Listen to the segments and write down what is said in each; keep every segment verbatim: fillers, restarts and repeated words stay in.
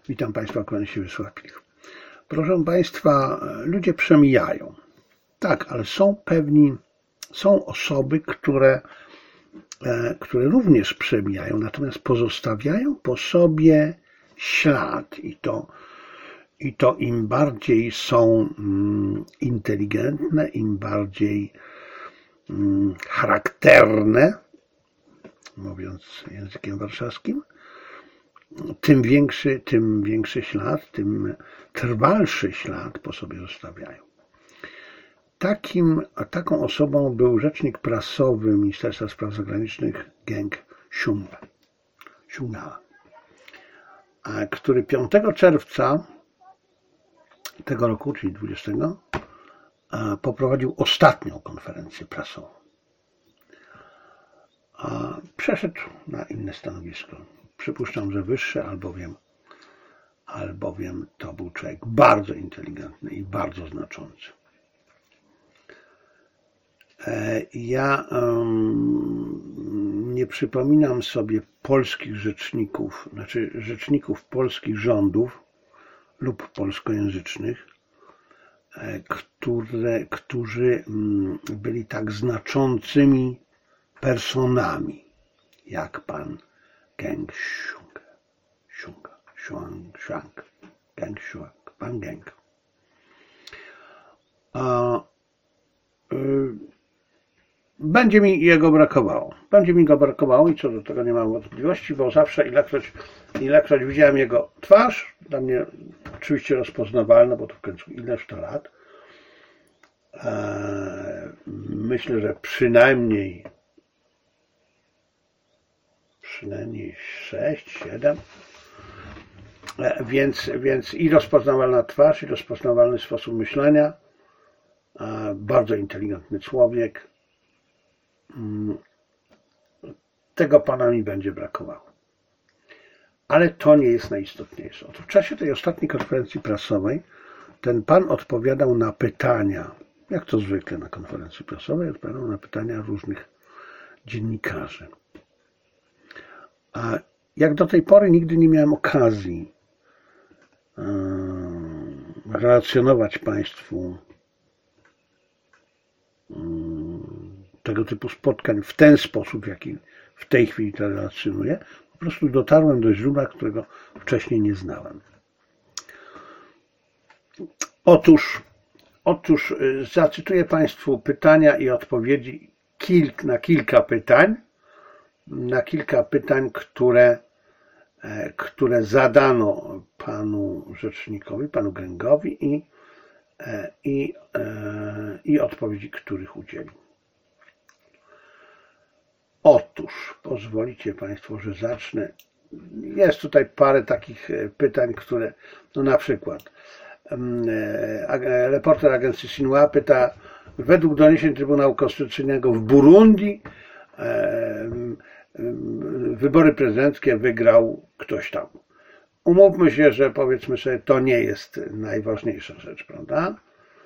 Witam Państwa, kłaniam się Wiesław Pilch. Proszę Państwa, ludzie przemijają. Tak, ale są pewni, są osoby, które, które również przemijają, natomiast pozostawiają po sobie ślad i to, i to im bardziej są inteligentne, im bardziej charakterne, mówiąc językiem warszawskim, tym większy, tym większy ślad, tym trwalszy ślad po sobie zostawiają. Takim, a taką osobą był rzecznik prasowy Ministerstwa Spraw Zagranicznych Geng Shuang, który piątego czerwca tego roku, czyli dwudziestego, poprowadził ostatnią konferencję prasową. A przeszedł na inne stanowisko. Przypuszczam, że wyższe, albowiem, albowiem to był człowiek bardzo inteligentny i bardzo znaczący. Ja um, nie przypominam sobie polskich rzeczników, znaczy rzeczników polskich rządów lub polskojęzycznych, które, którzy byli tak znaczącymi personami jak pan Geng Shuang, Shuang, Shuang, Shuang, Geng Shuang, pan Geng. A, y, będzie mi jego brakowało. Będzie mi go brakowało i co do tego nie mam wątpliwości, bo zawsze ilekroć, ilekroć widziałem jego twarz, dla mnie oczywiście rozpoznawalna, bo to w końcu ileż to lat. E, myślę, że przynajmniej przynajmniej sześć, siedem, więc, więc i rozpoznawalna twarz, i rozpoznawalny sposób myślenia, bardzo inteligentny człowiek. Tego pana mi będzie brakowało. Ale to nie jest najistotniejsze. Otóż w czasie tej ostatniej konferencji prasowej ten pan odpowiadał na pytania, jak to zwykle na konferencji prasowej, odpowiadał na pytania różnych dziennikarzy. A jak do tej pory nigdy nie miałem okazji relacjonować Państwu tego typu spotkań w ten sposób, w jaki w tej chwili to relacjonuję, po prostu dotarłem do źródła, którego wcześniej nie znałem. Otóż, otóż zacytuję Państwu pytania i odpowiedzi kilk, na kilka pytań, na kilka pytań, które, które zadano panu rzecznikowi, panu Gengowi i, i, i odpowiedzi, których udzielił. Otóż, pozwolicie Państwo, że zacznę. Jest tutaj parę takich pytań, które, no na przykład, reporter agencji Xinhua pyta, według doniesień Trybunału Konstytucyjnego w Burundi wybory prezydenckie wygrał ktoś tam. Umówmy się, że powiedzmy sobie, to nie jest najważniejsza rzecz, prawda?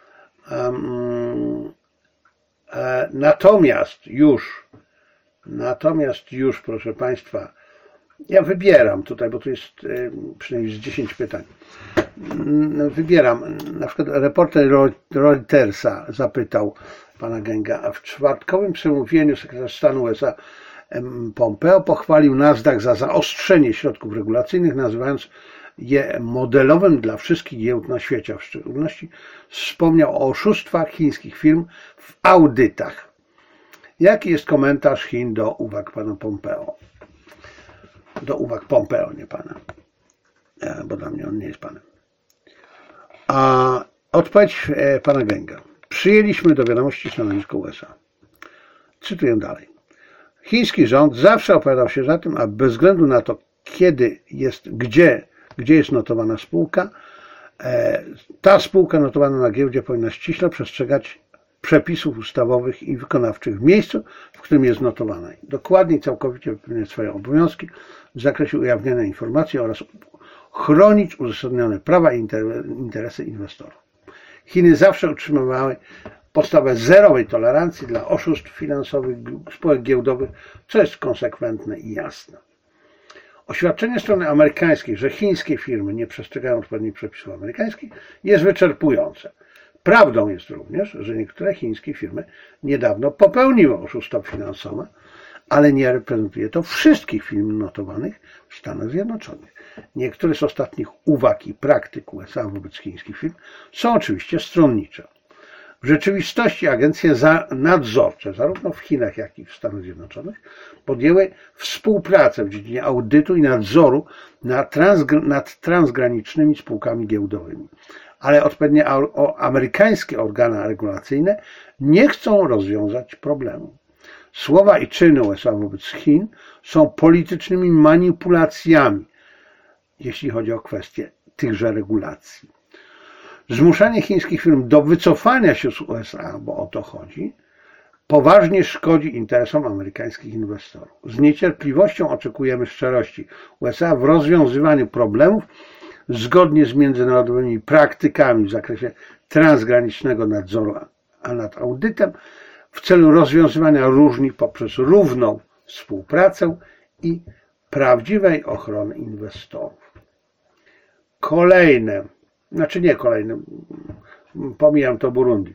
Um, e, natomiast już, natomiast już, proszę Państwa, ja wybieram tutaj, bo tu jest e, przynajmniej dziesięć pytań. Wybieram, na przykład reporter Reutersa zapytał pana Genga, a w czwartkowym przemówieniu sekretarz stanu U S A Pompeo pochwalił Nasdaq za zaostrzenie środków regulacyjnych, nazywając je modelowym dla wszystkich giełd na świecie, a w szczególności wspomniał o oszustwach chińskich firm w audytach. Jaki jest komentarz Chin do uwag pana Pompeo? Do uwag Pompeo, nie pana, bo dla mnie on nie jest panem. A odpowiedź pana Genga. Przyjęliśmy do wiadomości stanowisko U S A. Cytuję dalej. Chiński rząd zawsze opowiadał się za tym, aby bez względu na to, kiedy jest, gdzie, gdzie jest notowana spółka, ta spółka notowana na giełdzie powinna ściśle przestrzegać przepisów ustawowych i wykonawczych w miejscu, w którym jest notowana. Dokładnie i całkowicie wypełniać swoje obowiązki w zakresie ujawniania informacji oraz chronić uzasadnione prawa i interesy inwestorów. Chiny zawsze utrzymywały postawę zerowej tolerancji dla oszustw finansowych spółek giełdowych, co jest konsekwentne i jasne. Oświadczenie strony amerykańskiej, że chińskie firmy nie przestrzegają odpowiednich przepisów amerykańskich, jest wyczerpujące. Prawdą jest również, że niektóre chińskie firmy niedawno popełniły oszustwa finansowe, ale nie reprezentuje to wszystkich firm notowanych w Stanach Zjednoczonych. Niektóre z ostatnich uwag i praktyk U S A wobec chińskich firm są oczywiście stronnicze. W rzeczywistości agencje nadzorcze, zarówno w Chinach, jak i w Stanach Zjednoczonych, podjęły współpracę w dziedzinie audytu i nadzoru nad, transgr- nad transgranicznymi spółkami giełdowymi. Ale odpowiednie amerykańskie organy regulacyjne nie chcą rozwiązać problemu. Słowa i czyny U S A wobec Chin są politycznymi manipulacjami, jeśli chodzi o kwestię tychże regulacji. Zmuszanie chińskich firm do wycofania się z U S A, bo o to chodzi, poważnie szkodzi interesom amerykańskich inwestorów. Z niecierpliwością oczekujemy szczerości U S A w rozwiązywaniu problemów zgodnie z międzynarodowymi praktykami w zakresie transgranicznego nadzoru nad audytem w celu rozwiązywania różnic poprzez równą współpracę i prawdziwej ochrony inwestorów. Kolejne, znaczy nie kolejne, pomijam to Burundi,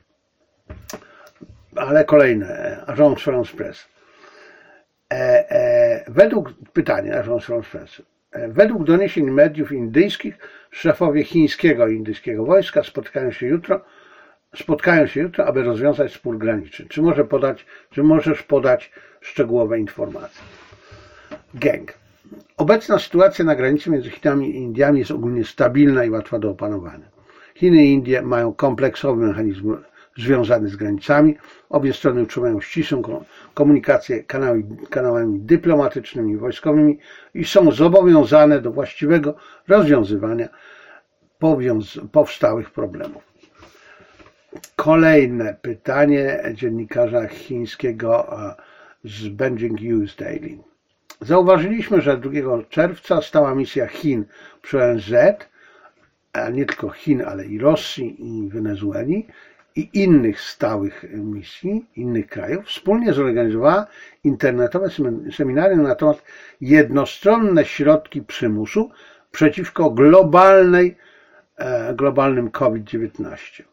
ale kolejne, Agence France Presse. E, e, według pytania Agence France Presse. Według doniesień mediów indyjskich szefowie chińskiego i indyjskiego wojska spotkają się jutro, spotkają się jutro, aby rozwiązać spór graniczny. Czy, może podać, czy możesz podać szczegółowe informacje? Gang. Obecna sytuacja na granicy między Chinami i Indiami jest ogólnie stabilna i łatwa do opanowania. Chiny i Indie mają kompleksowy mechanizm związany z granicami. Obie strony utrzymują ścisłą komunikację kanałami, kanałami dyplomatycznymi i wojskowymi i są zobowiązane do właściwego rozwiązywania powstałych problemów. Kolejne pytanie dziennikarza chińskiego z Beijing News Daily. Zauważyliśmy, że drugiego czerwca stała misja Chin przy O N Z, a nie tylko Chin, ale i Rosji i Wenezueli i innych stałych misji, innych krajów, wspólnie zorganizowała internetowe seminarium na temat jednostronne środki przymusu przeciwko globalnej, globalnym COVID dziewiętnaście.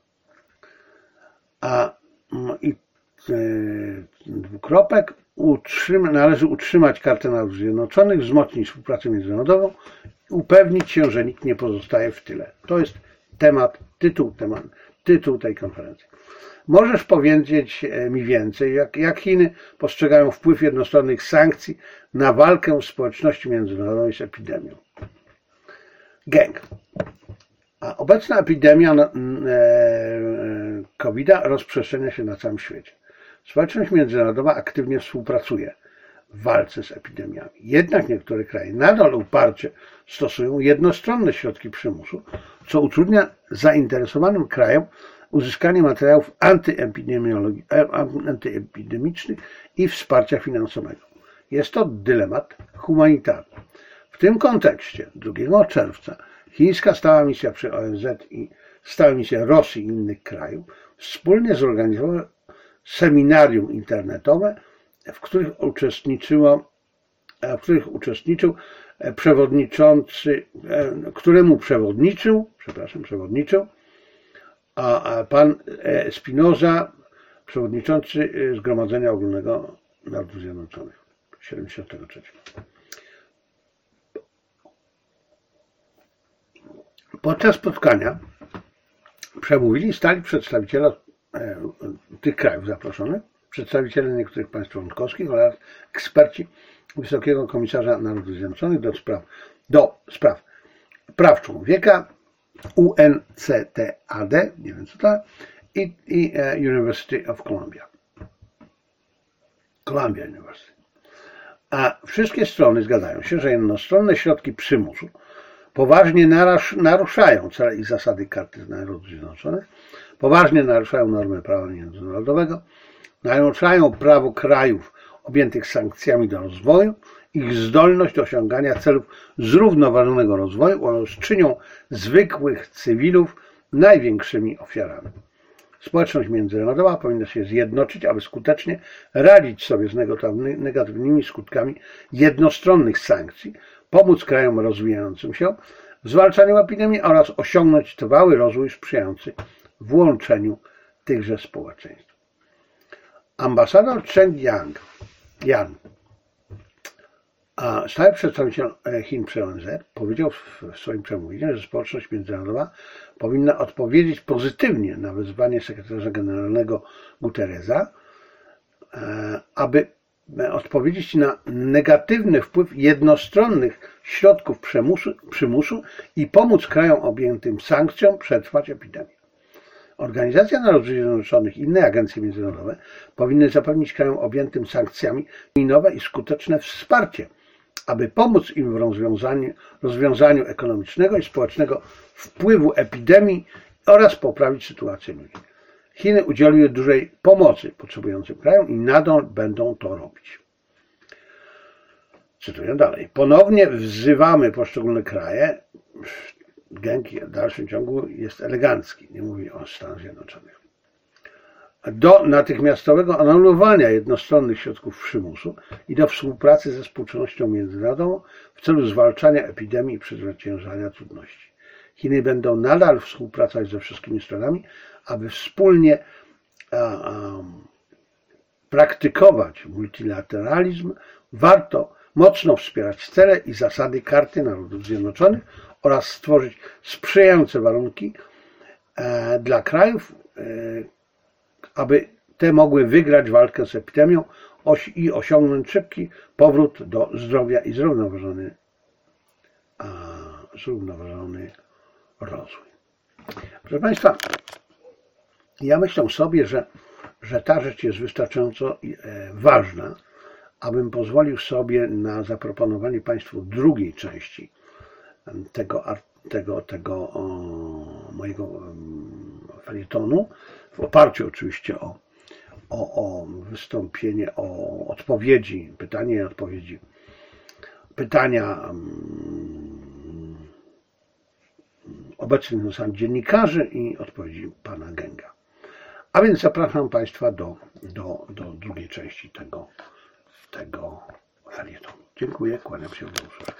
A i e, dwukropek, utrzyma, należy utrzymać Kartę Narodów Zjednoczonych, wzmocnić współpracę międzynarodową, upewnić się, że nikt nie pozostaje w tyle. To jest temat, tytuł, temat, tytuł tej konferencji. Możesz powiedzieć mi więcej, jak, jak Chiny postrzegają wpływ jednostronnych sankcji na walkę społeczności międzynarodowej z epidemią? Gang. A obecna epidemia kowida rozprzestrzenia się na całym świecie. Społeczność międzynarodowa aktywnie współpracuje w walce z epidemiami. Jednak niektóre kraje nadal uparcie stosują jednostronne środki przymusu, co utrudnia zainteresowanym krajom uzyskanie materiałów antyepidemicznych i wsparcia finansowego. Jest to dylemat humanitarny. W tym kontekście drugiego czerwca chińska stała misja przy O N Z i stała misja Rosji i innych krajów wspólnie zorganizowały seminarium internetowe, w których uczestniczyło, w których uczestniczył przewodniczący, któremu przewodniczył, przepraszam, przewodniczył, a pan Spinoza, przewodniczący Zgromadzenia Ogólnego Narodów Zjednoczonych siedemdziesiątego trzeciego. Podczas spotkania przemówili stali przedstawiciele tych krajów zaproszonych, przedstawiciele niektórych państw członkowskich oraz eksperci Wysokiego Komisarza Narodów Zjednoczonych do spraw, do spraw praw człowieka, U N C T A D, nie wiem co to, i, i University of Columbia. Columbia University. A wszystkie strony zgadzają się, że jednostronne środki przymusu poważnie naruszają cele i zasady Karty Narodów Zjednoczonych, poważnie naruszają normy prawa międzynarodowego, naruszają prawo krajów objętych sankcjami do rozwoju, ich zdolność do osiągania celów zrównoważonego rozwoju oraz czynią zwykłych cywilów największymi ofiarami. Społeczność międzynarodowa powinna się zjednoczyć, aby skutecznie radzić sobie z negatywnymi skutkami jednostronnych sankcji pomóc krajom rozwijającym się w zwalczaniu epidemii oraz osiągnąć trwały rozwój sprzyjający włączeniu tychże społeczeństw. Ambasador Chen Yang, Yan, a stały przedstawiciel Chin przy O N Z, powiedział w swoim przemówieniu, że społeczność międzynarodowa powinna odpowiedzieć pozytywnie na wezwanie sekretarza generalnego Guterresa, aby odpowiedzieć na negatywny wpływ jednostronnych środków przymusu, przymusu i pomóc krajom objętym sankcją przetrwać epidemię. Organizacja Narodów Zjednoczonych i inne agencje międzynarodowe powinny zapewnić krajom objętym sankcjami nowe i skuteczne wsparcie, aby pomóc im w rozwiązaniu, rozwiązaniu ekonomicznego i społecznego wpływu epidemii oraz poprawić sytuację ludzi. Chiny udzieliły dużej pomocy potrzebującym krajom i nadal będą to robić. Cytuję dalej. Ponownie wzywamy poszczególne kraje, Geng w dalszym ciągu jest elegancki, nie mówi o Stanach Zjednoczonych, do natychmiastowego anulowania jednostronnych środków przymusu i do współpracy ze społecznością międzynarodową w celu zwalczania epidemii i przezwyciężania trudności. Chiny będą nadal współpracować ze wszystkimi stronami, aby wspólnie a, a, praktykować multilateralizm. Warto mocno wspierać cele i zasady Karty Narodów Zjednoczonych oraz stworzyć sprzyjające warunki e, dla krajów, e, aby te mogły wygrać walkę z epidemią oś, i osiągnąć szybki powrót do zdrowia i zrównoważony, a, zrównoważony rozwój. Proszę Państwa, ja myślę sobie, że, że ta rzecz jest wystarczająco ważna, abym pozwolił sobie na zaproponowanie Państwu drugiej części tego, tego, tego o, mojego felietonu, w oparciu oczywiście o, o, o wystąpienie, o odpowiedzi, pytanie i odpowiedzi, pytania um, obecnych na sali dziennikarzy i odpowiedzi pana Genga. A więc zapraszam Państwa do, do, do drugiej części tego, tego felietonu. Dziękuję, kłaniam się do usłyszenia.